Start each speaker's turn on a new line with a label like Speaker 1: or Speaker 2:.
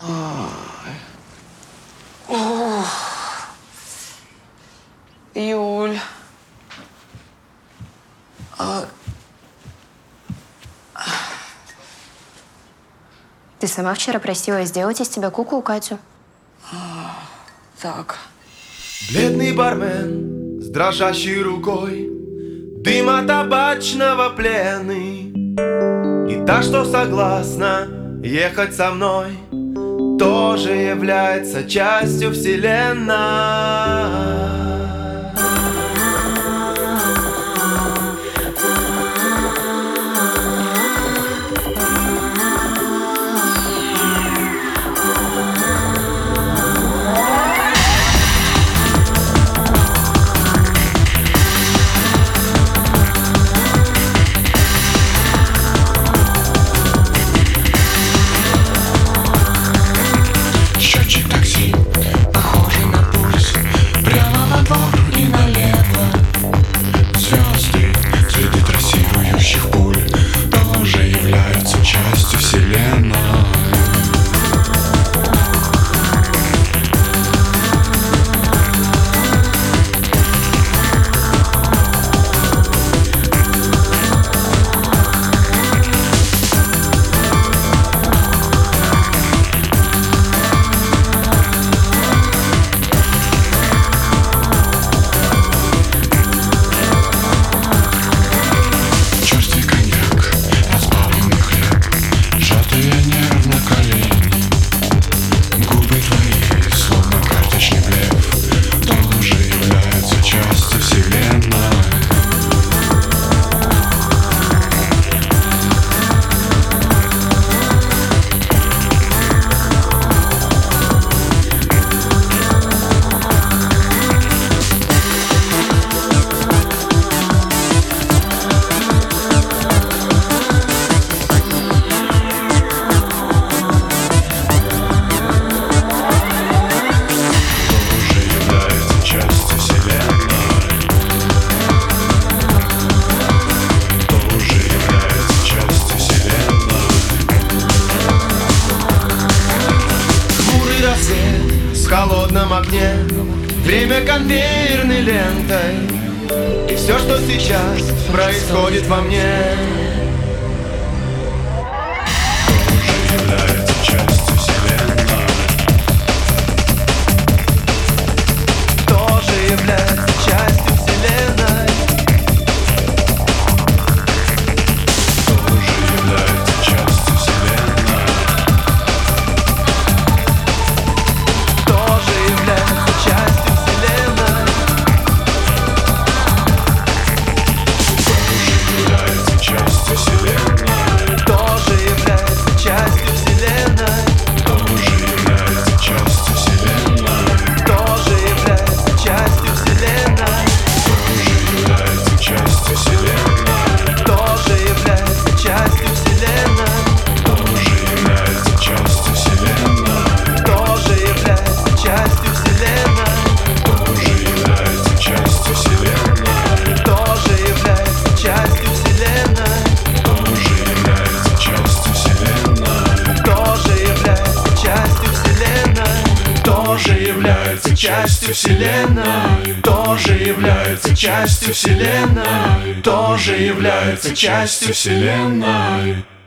Speaker 1: Юль.
Speaker 2: Ты сама вчера просила сделать из тебя куклу Катю.
Speaker 1: Так.
Speaker 3: Бледный бармен с дрожащей рукой, дыма табачного пленный. И та, что согласна ехать со мной, тоже является частью вселенной. В холодном огне время конвейерной лентой, и все, что сейчас происходит во мне, тоже является частью вселенной. Тоже является частью вселенной. Тоже является частью вселенной. Тоже является частью вселенной. Тоже является частью вселенной. Тоже является частью вселенной. Тоже является частью вселенной. Тоже является частью вселенной. Тоже является частью вселенной. Тоже является частью вселенной. Тоже является частью вселенной. Тоже является частью вселенной. Тоже является частью вселенной. Тоже является частью вселенной. Тоже является частью вселенной. Тоже является частью вселенной. Тоже является частью вселенной.